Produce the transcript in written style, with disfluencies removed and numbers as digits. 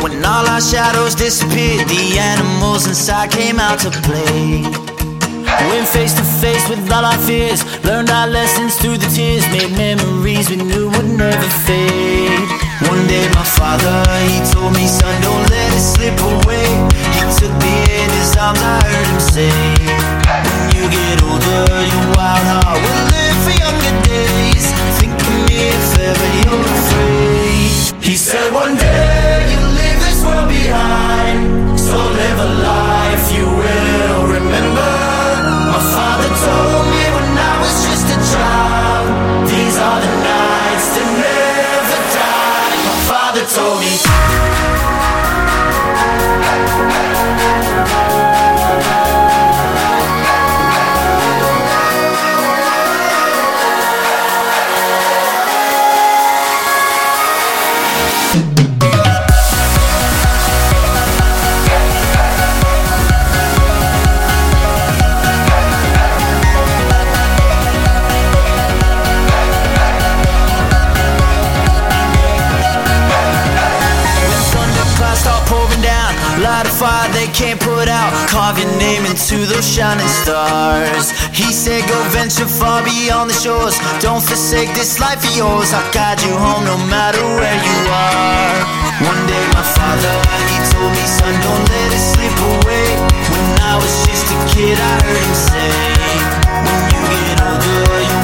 When all our shadows disappeared, the animals inside came out to play. Went face to face with all our fears, learned our lessons through the tears, made memories we knew would never fade. One day my father, he told me, son, don't let it slip away. He took me in his arms, I heard him say, when you get older, your wild heart will live for younger days. Think of me if ever you're afraid. He said one day you'll leave this world behind, so live a life you will remember. My father told me when I was just a child, these are the nights that never die. My father told me. Light a fire they can't put out, carve your name into those shining stars. He said go venture far beyond the shores, don't forsake this life of yours. I'll guide you home no matter where you are. One day my father, he told me, son, don't let it slip away. When I was just a kid I heard him say, when you get older you